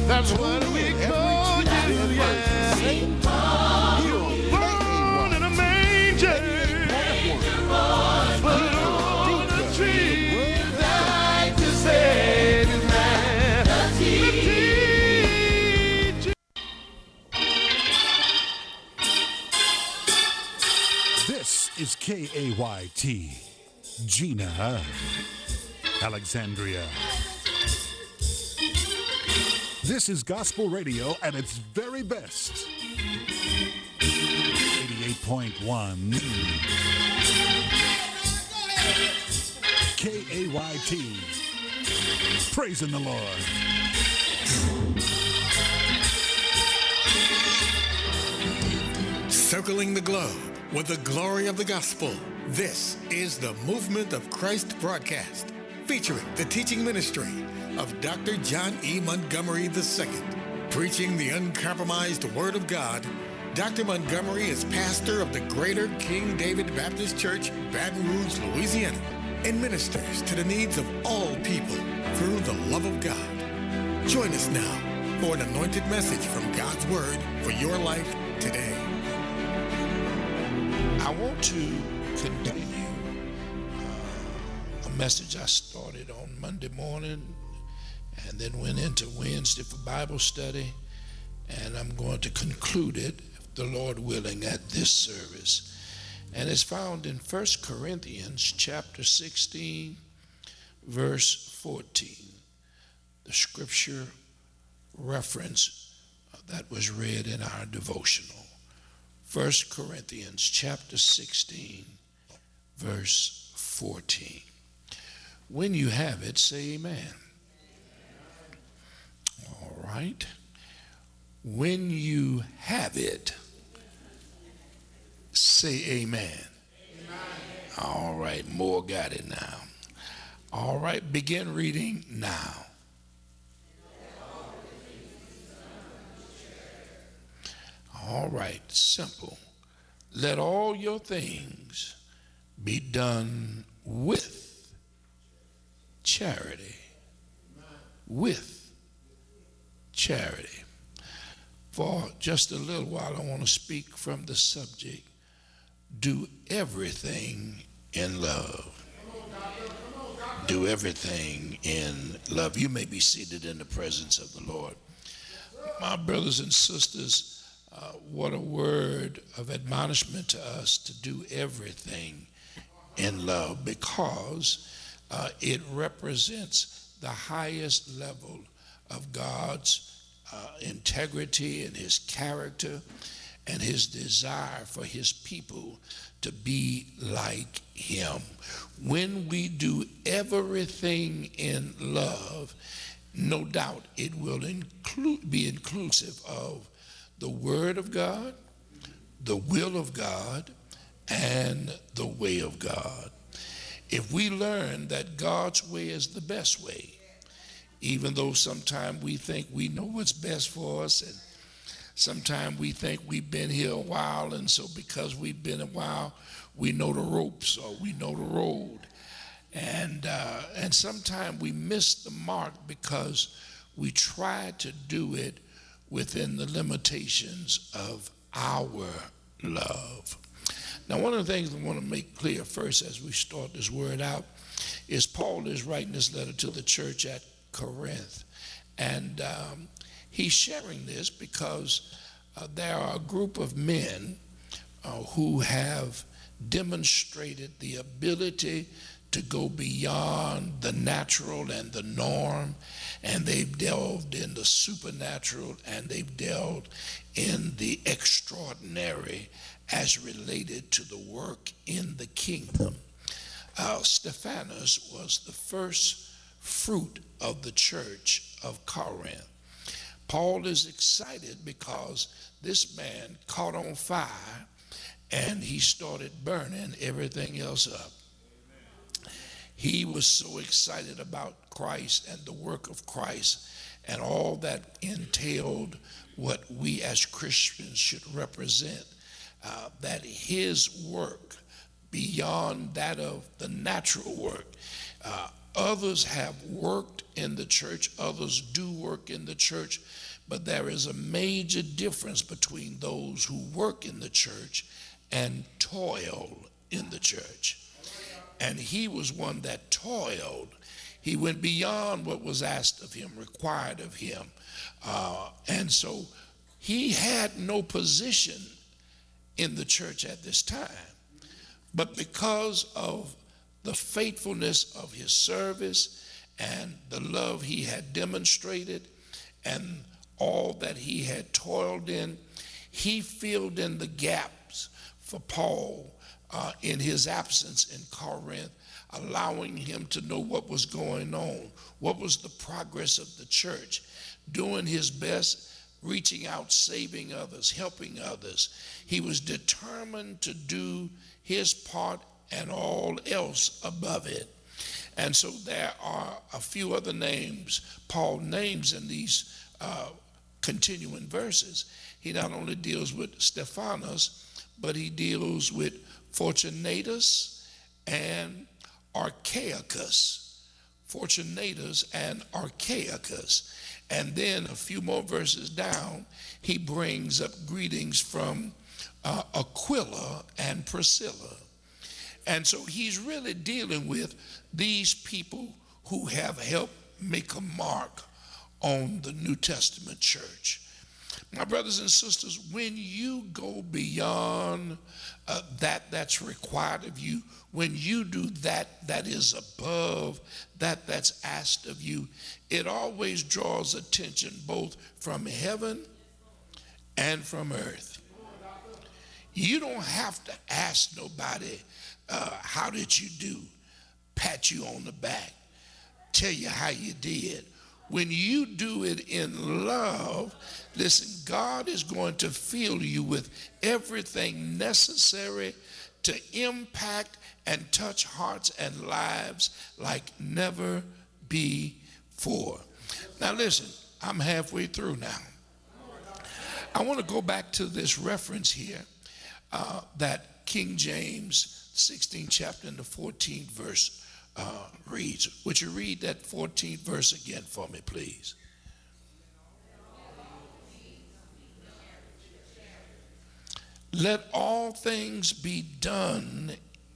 That's what we call you, yeah. You were born in a manger, but on a tree you died to save man. This is KAYT, Gina, Alexandria. This is gospel radio at its very best. 88.1 KAYT. Praising the Lord. Circling the globe with the glory of the gospel. This is the Movement of Christ broadcast, featuring the teaching ministry of Dr. John E. Montgomery II. Preaching the uncompromised Word of God, Dr. Montgomery is pastor of the Greater King David Baptist Church, Baton Rouge, Louisiana, and ministers to the needs of all people through the love of God. Join us now for an anointed message from God's Word for your life today. I want to continue a message I started on Monday morning and then went into Wednesday for Bible study, and I'm going to conclude it, if the Lord willing, at this service. And it's found in 1 Corinthians chapter 16, verse 14, the scripture reference that was read in our devotional. 1 Corinthians chapter 16, verse 14. When you have it, say amen. All right. When you have it, say amen. All right, more got it now. All right, begin reading now. All right, simple. Let all your things be done with charity. With charity. For just a little while, I want to speak from the subject, do everything in love. Do everything in love. You may be seated in the presence of the Lord. My brothers and sisters, what a word of admonishment to us to do everything in love, because it represents the highest level of God's integrity and his character and his desire for his people to be like him. When we do everything in love, no doubt it will be inclusive of the Word of God, the will of God, and the way of God. If we learn that God's way is the best way, even though sometimes we think we know what's best for us, and sometimes we think we've been here a while, and so because we've been a while, we know the ropes or we know the road. And sometimes we miss the mark because we try to do it within the limitations of our love. Now, one of the things I want to make clear first as we start this word out is Paul is writing this letter to the church at Corinth. And he's sharing this because there are a group of men who have demonstrated the ability to go beyond the natural and the norm, and they've delved in the supernatural, and they've delved in the extraordinary as related to the work in the kingdom. Stephanus was the first fruit of the church of Corinth. Paul is excited because this man caught on fire and he started burning everything else up. He was so excited about Christ and the work of Christ and all that entailed what we as Christians should represent, that his work beyond that of the natural work, Others have worked in the church, others do work in the church, but there is a major difference between those who work in the church and toil in the church. And he was one that toiled. He went beyond what was asked of him, required of him. And so he had no position in the church at this time. But because of the faithfulness of his service and the love he had demonstrated and all that he had toiled in, he filled in the gaps for Paul in his absence in Corinth, allowing him to know what was going on, what was the progress of the church, doing his best, reaching out, saving others, helping others. He was determined to do his part and all else above it. And so there are a few other names Paul names in these continuing verses. He not only deals with Stephanas, but he deals with Fortunatus and Archaicus. Fortunatus and Archaicus. And then a few more verses down, he brings up greetings from Aquila and Priscilla. And so he's really dealing with these people who have helped make a mark on the New Testament church. My brothers and sisters, when you go beyond that's required of you, when you do that is above that's asked of you, it always draws attention both from heaven and from earth. You don't have to ask nobody, how did you do? Pat you on the back, tell you how you did. When you do it in love, listen, God is going to fill you with everything necessary to impact and touch hearts and lives like never before. Now listen, I'm halfway through now. I want to go back to this reference here that King James 16th chapter and the 14th verse reads. Would you read that 14th verse again for me, please? Let all things be done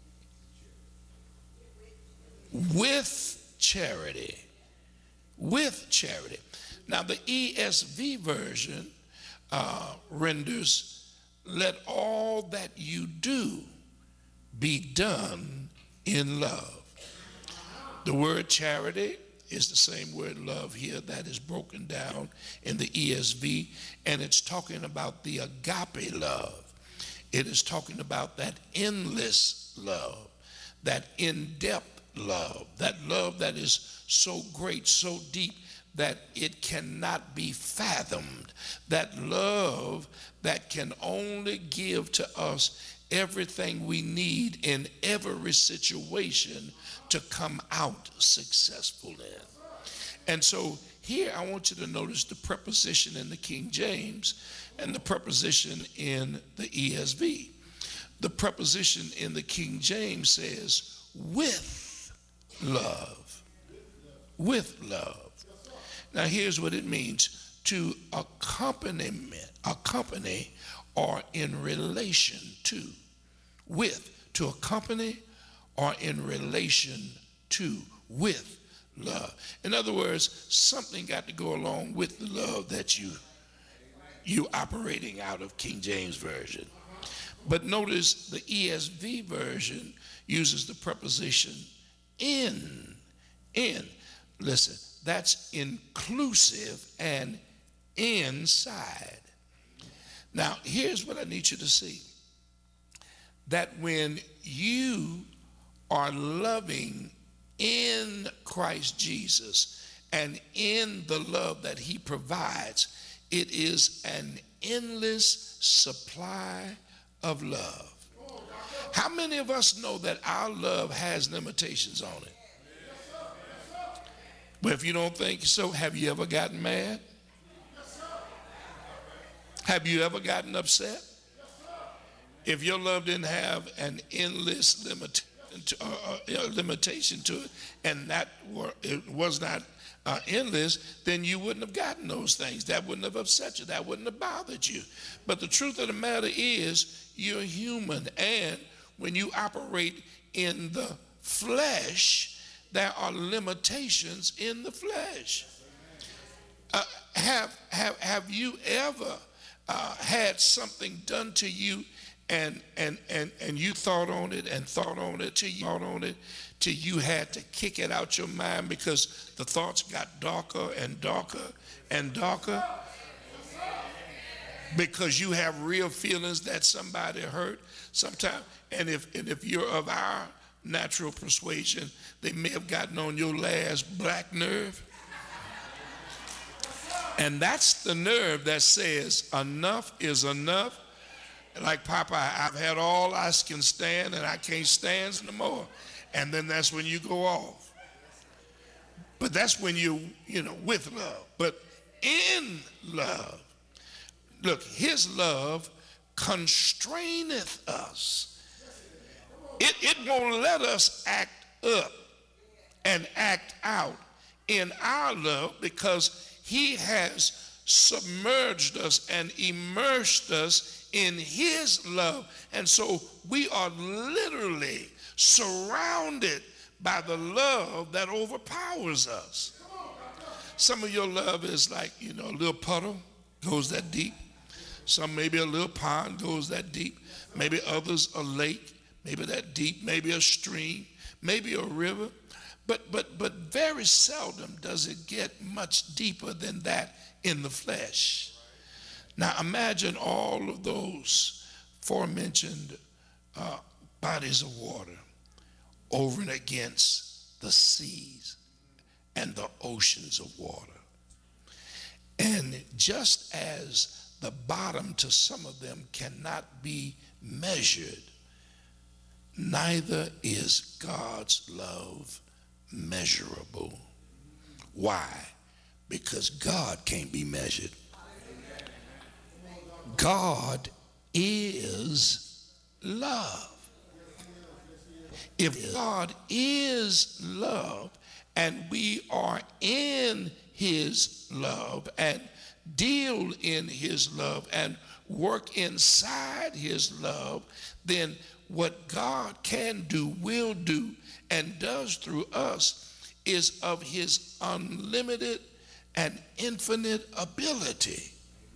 with charity. With charity. Now the ESV version renders, let all that you do be done in love. The word charity is the same word love here that is broken down in the ESV, and it's talking about the agape love. It is talking about that endless love, that in-depth love, that love that is so great, so deep that it cannot be fathomed, that love that can only give to us everything we need in every situation to come out successful in. And so here I want you to notice the preposition in the King James and the preposition in the ESV. The preposition in the King James says with love. With love. Now here's what it means: to accompany or in relation to. With, to accompany or in relation to, with love. In other words, something got to go along with the love that you operating out of King James Version. But notice the ESV version uses the preposition in. Listen, that's inclusive and inside. Now, here's what I need you to see. That when you are loving in Christ Jesus and in the love that he provides, it is an endless supply of love. How many of us know that our love has limitations on it? But if you don't think so, have you ever gotten mad? Have you ever gotten upset? If your love didn't have an endless limit, limitation to it, and it was not endless, then you wouldn't have gotten those things. That wouldn't have upset you. That wouldn't have bothered you. But the truth of the matter is, you're human, and when you operate in the flesh, there are limitations in the flesh. Have you ever had something done to you, and you thought on it and thought on it till you had to kick it out your mind because the thoughts got darker and darker and darker? Because you have real feelings that somebody hurt sometime, and if you're of our natural persuasion, they may have gotten on your last black nerve. And that's the nerve that says enough is enough. Like Popeye, I've had all I can stand and I can't stand no more. And then that's when you go off. But that's when you with love. But in love, look, his love constraineth us. It won't let us act up and act out in our love, because he has submerged us and immersed us in his love. And so we are literally surrounded by the love that overpowers us. Some of your love is like, a little puddle, goes that deep. Some maybe a little pond, goes that deep. Maybe others a lake, maybe that deep, maybe a stream, maybe a river. But very seldom does it get much deeper than that in the flesh. Now imagine all of those aforementioned bodies of water over and against the seas and the oceans of water. And just as the bottom to some of them cannot be measured, neither is God's love measurable. Why? Because God can't be measured. God is love. If God is love and we are in his love and deal in his love and work inside his love, then what God can do, will do, and does through us is of his unlimited and infinite ability.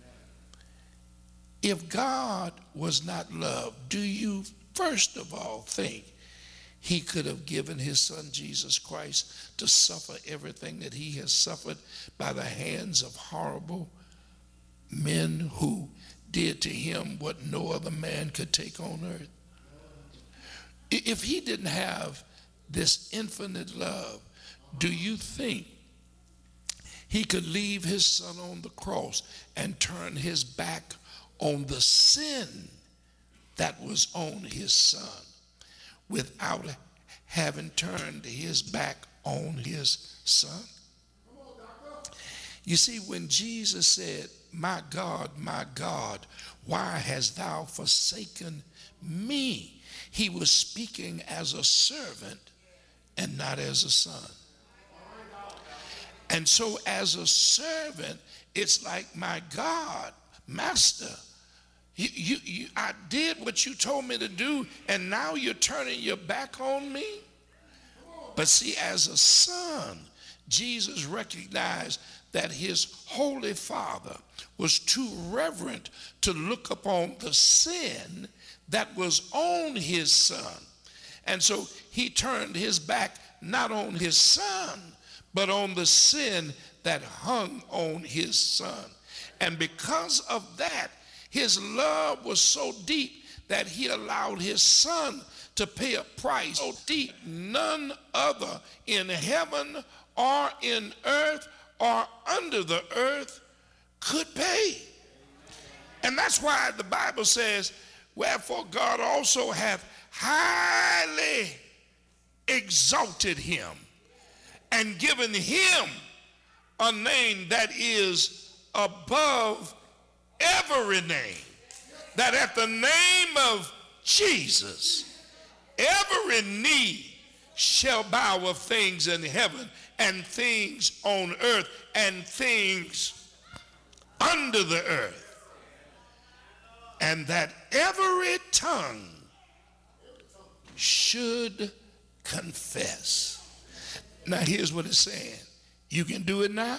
If God was not love, do you first of all think he could have given his son Jesus Christ to suffer everything that he has suffered by the hands of horrible men who did to him what no other man could take on earth? If he didn't have this infinite love, do you think he could leave his son on the cross and turn his back on the sin that was on his son without having turned his back on his son? You see, when Jesus said, my God, why hast thou forsaken me?" He was speaking as a servant and not as a son. And so as a servant, it's like, my God, master, I did what you told me to do, and now you're turning your back on me? But see, as a son, Jesus recognized that his holy father was too reverent to look upon the sin that was on his son. And so he turned his back not on his son, but on the sin that hung on his son. And because of that, his love was so deep that he allowed his son to pay a price so deep none other in heaven or in earth or under the earth could pay. And that's why the Bible says, wherefore God also hath highly exalted him and given him a name that is above every name, that at the name of Jesus every knee shall bow of things in heaven and things on earth and things under the earth, and that every tongue should confess. Now here's what it's saying. You can do it now,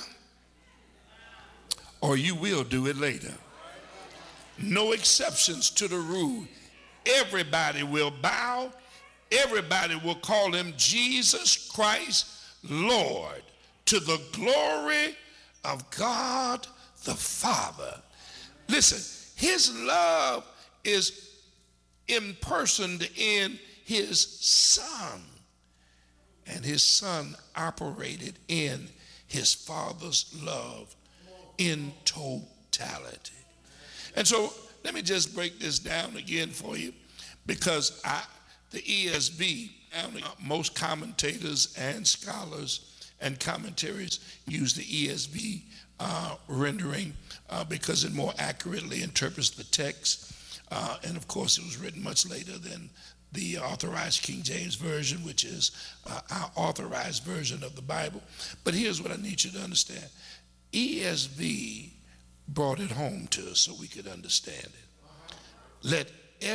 or you will do it later. No exceptions to the rule. Everybody will bow. Everybody will call him Jesus Christ Lord, to the glory of God the Father. Listen, his love is impersoned in his Son, and his Son operated in his Father's love in totality. And so let me just break this down again for you, because the ESV, most commentators and scholars and commentaries use the ESV rendering because it more accurately interprets the text. And of course, it was written much later than the authorized King James Version, which is our authorized version of the Bible. But here's what I need you to understand. ESV brought it home to us so we could understand it. Let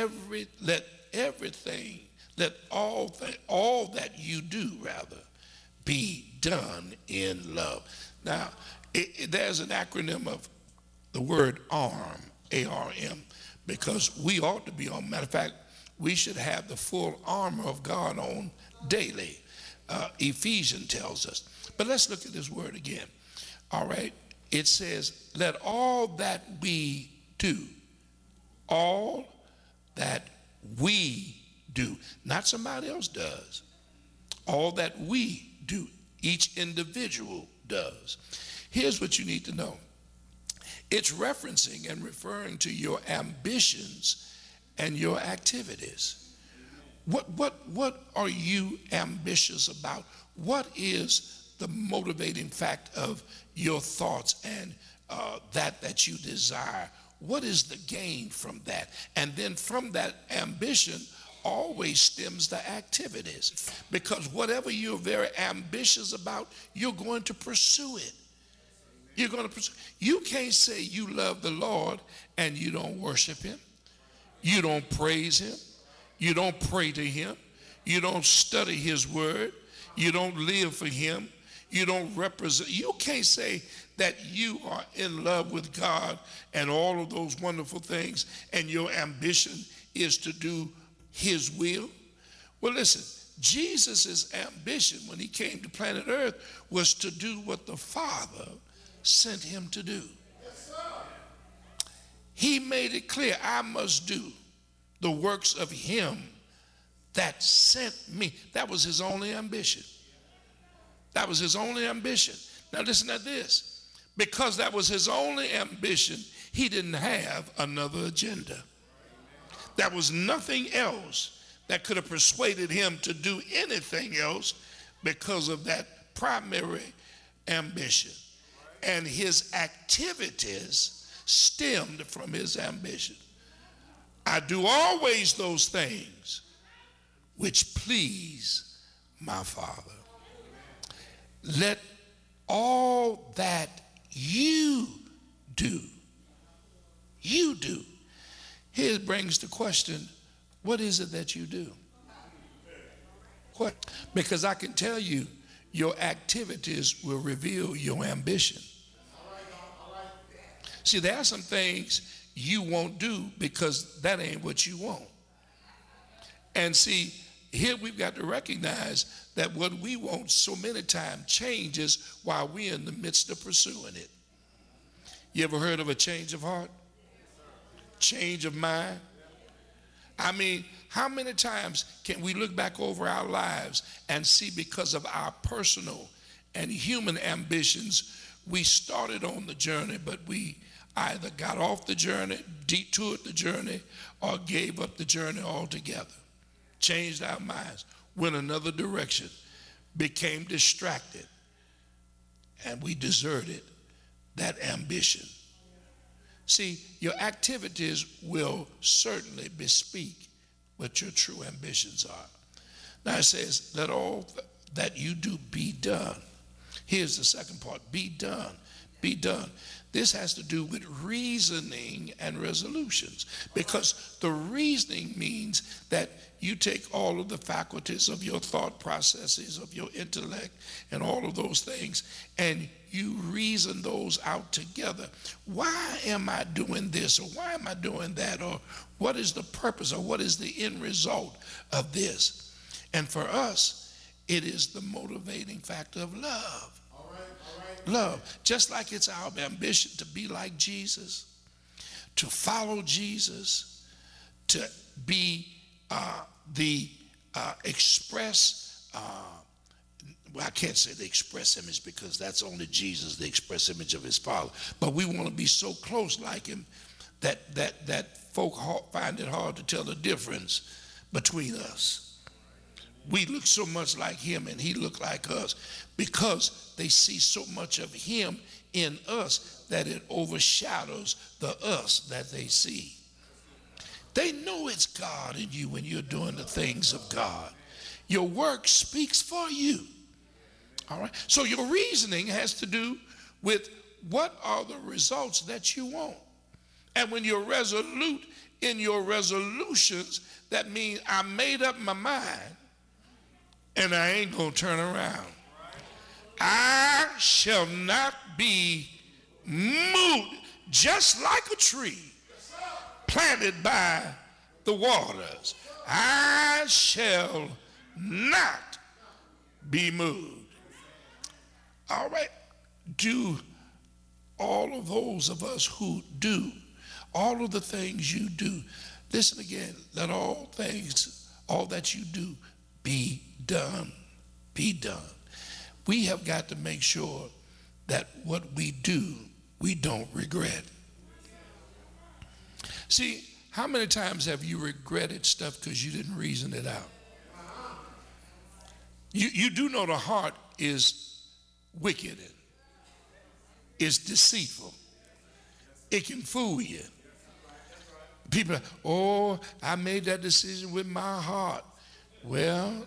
all that you do, rather, be done in love. Now, there's an acronym of the word ARM, A-R-M, because we ought to be on. Matter of fact, we should have the full armor of God on daily. Ephesians tells us. But let's look at this word again. All right. It says, let all that we do, all that we do, not somebody else does, all that we do, each individual does. Here's what you need to know. It's referencing and referring to your ambitions and your activities. What are you ambitious about? What is the motivating fact of your thoughts and that you desire? What is the gain from that? And then from that ambition always stems the activities, because whatever you're very ambitious about, you're going to pursue it. You're going to pursue. You can't say you love the Lord and you don't worship him. You don't praise him. You don't pray to him. You don't study his word. You don't live for him. You don't represent. You can't say that you are in love with God and all of those wonderful things, and your ambition is to do his will. Well, listen, Jesus' ambition when he came to planet Earth was to do what the Father sent him to do. He made it clear, I must do the works of him that sent me. That was his only ambition. That was his only ambition. Now listen to this. Because that was his only ambition, he didn't have another agenda. There was nothing else that could have persuaded him to do anything else because of that primary ambition. And his activities stemmed from his ambition. I do always those things which please my Father. Let all that you do. Here brings the question, what is it that you do? What? Because I can tell you, your activities will reveal your ambition. See, there are some things you won't do because that ain't what you want. And see, here we've got to recognize that what we want so many times changes while we're in the midst of pursuing it. You ever heard of a change of heart? Change of mind? I mean, how many times can we look back over our lives and see, because of our personal and human ambitions, we started on the journey, but we either got off the journey, detoured the journey, or gave up the journey altogether. Changed our minds, went another direction, became distracted, and we deserted that ambition. See, your activities will certainly bespeak what your true ambitions are. Now it says, let all that you do be done. Here's the second part, be done, be done. This has to do with reasoning and resolutions, because the reasoning means that you take all of the faculties of your thought processes, of your intellect, and all of those things, and you reason those out together. Why am I doing this, or why am I doing that, or what is the purpose, or what is the end result of this? And for us, it is the motivating factor of love. Love, just like it's our ambition to be like Jesus, to follow Jesus, to be the express, well, I can't say the express image because that's only Jesus, the express image of his Father. But we want to be so close like him that folk find it hard to tell the difference between us. We look so much like him and he looked like us because they see so much of him in us that it overshadows the us that they see. They know it's God in you when you're doing the things of God. Your work speaks for you. All right? So your reasoning has to do with what are the results that you want. And when you're resolute in your resolutions, that means I made up my mind and I ain't going to turn around. I shall not be moved, just like a tree planted by the waters. I shall not be moved. All right. Do all of those of us who do all of the things you do, listen again, let all things, all that you do, be done. Be done. We have got to make sure that what we do, we don't regret. See, how many times have you regretted stuff because you didn't reason it out? You do know the heart is wicked. It's deceitful. It can fool you. People are, oh, I made that decision with my heart. Well,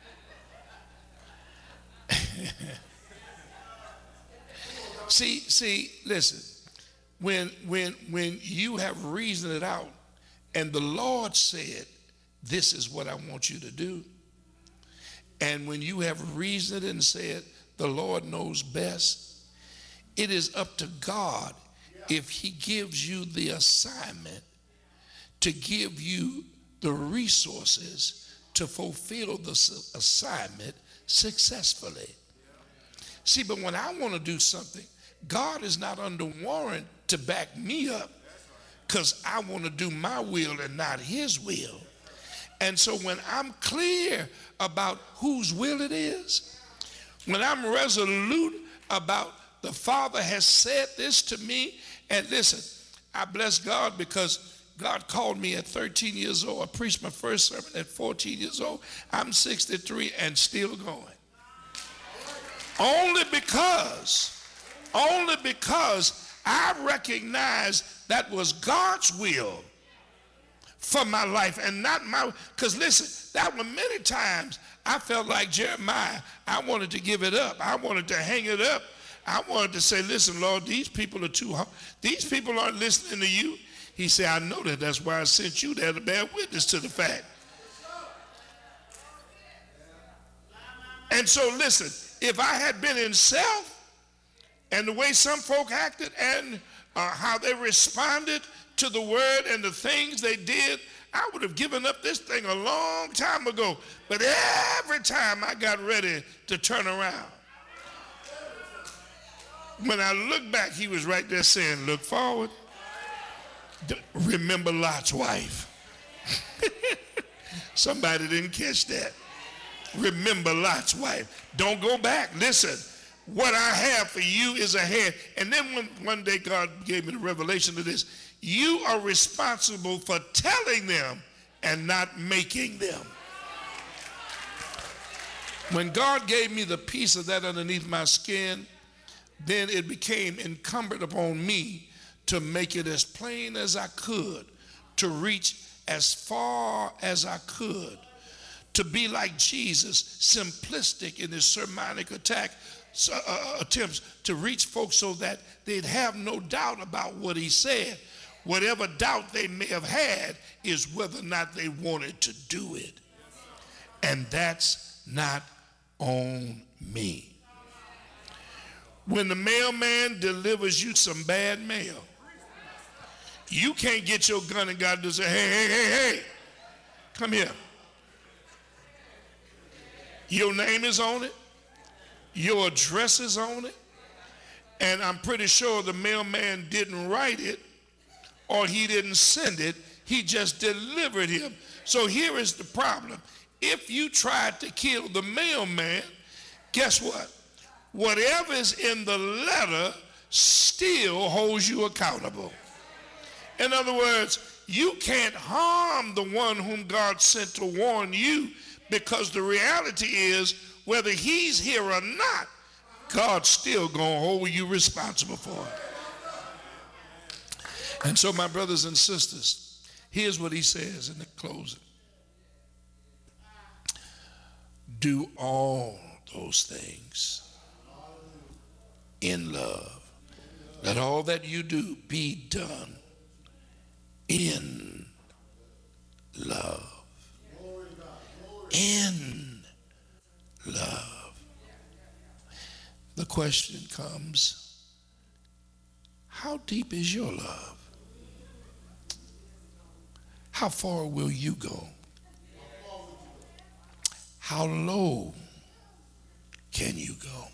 see, listen, when you have reasoned it out and the Lord said, this is what I want you to do, and when you have reasoned it and said, the Lord knows best, it is up to God if he gives you the assignment to give you the resources to fulfill the assignment successfully. See, but when I want to do something, God is not under warrant to back me up because I want to do my will and not his will. And so when I'm clear about whose will it is, when I'm resolute about the Father has said this to me, and listen, I bless God because God called me at 13 years old. I preached my first sermon at 14 years old. I'm 63 and still going. Only because I recognize that was God's will for my life and not my, because listen, that were many times I felt like Jeremiah. I wanted to give it up. I wanted to hang it up. I wanted to say, listen, Lord, these people are too hard. These people aren't listening to you. He said, I know that. That's why I sent you there to bear witness to the fact. And so listen, if I had been in self and the way some folk acted and how they responded to the word and the things they did, I would have given up this thing a long time ago. But every time I got ready to turn around, when I look back, he was right there saying, look forward. Remember Lot's wife. Somebody didn't catch that. Remember Lot's wife. Don't go back. Listen, what I have for you is ahead. And then one day God gave me the revelation of this. You are responsible for telling them and not making them. When God gave me the piece of that underneath my skin, then it became incumbent upon me to make it as plain as I could to reach as far as I could to be like Jesus, simplistic in his sermonic attempts to reach folks so that they'd have no doubt about what he said. Whatever doubt they may have had is whether or not they wanted to do it. And that's not on me. When the mailman delivers you some bad mail, you can't get your gun and God to say, hey, come here. Your name is on it. Your address is on it. And I'm pretty sure the mailman didn't write it or he didn't send it. He just delivered him. So here is the problem. If you tried to kill the mailman, guess what? Whatever is in the letter still holds you accountable. In other words, you can't harm the one whom God sent to warn you, because the reality is, whether he's here or not, God's still going to hold you responsible for it. And so, my brothers and sisters, here's what he says in the closing. Do all those things in love. Let all that you do be done in love. In love. The question comes, how deep is your love? How far will you go? How low can you go?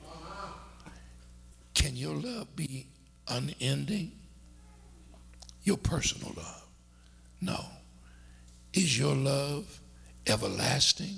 Can your love be unending? Your personal love? No. Is your love everlasting?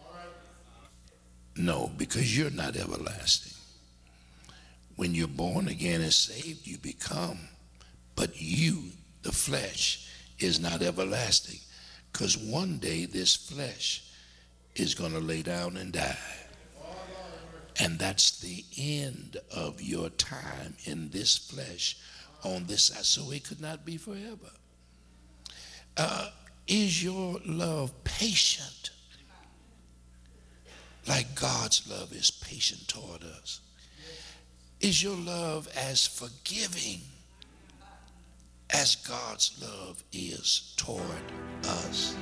No, because you're not everlasting. When you're born again and saved, you become. But you, the flesh, is not everlasting, because one day this flesh is going to lay down and die. And that's the end of your time in this flesh on this side. So it could not be forever. Is your love patient? Like God's love is patient toward us? Is your love as forgiving as God's love is toward us?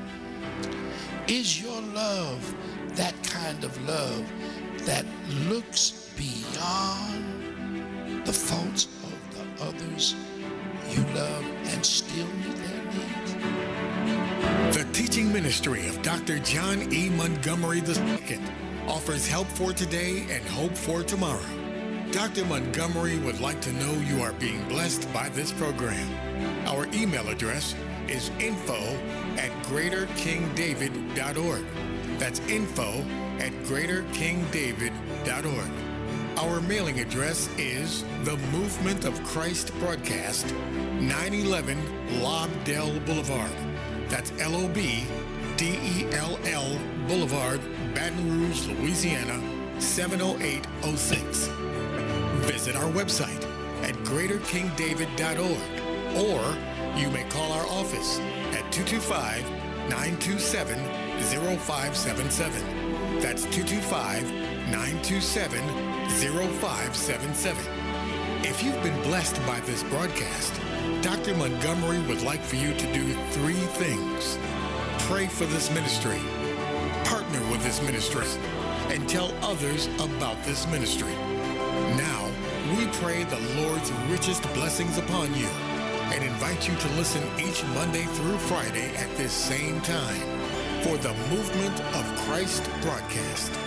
Is your love that kind of love that looks beyond the faults of the others you love and still meet their needs? The teaching ministry of Dr. John E. Montgomery II offers help for today and hope for tomorrow. Dr. Montgomery would like to know you are being blessed by this program. Our email address is info@greaterkingdavid.org. That's info@greaterkingdavid.org. Our mailing address is The Movement of Christ Broadcast, 911 Lobdell Boulevard. That's LOBDELL Boulevard, Baton Rouge, Louisiana, 70806. Visit our website at greaterkingdavid.org, or you may call our office at 225-927-0577. That's 225-927-0577. If you've been blessed by this broadcast, Dr. Montgomery would like for you to do 3 things. Pray for this ministry, partner with this ministry, and tell others about this ministry. Now, we pray the Lord's richest blessings upon you and invite you to listen each Monday through Friday at this same time for the Movement of Christ broadcast.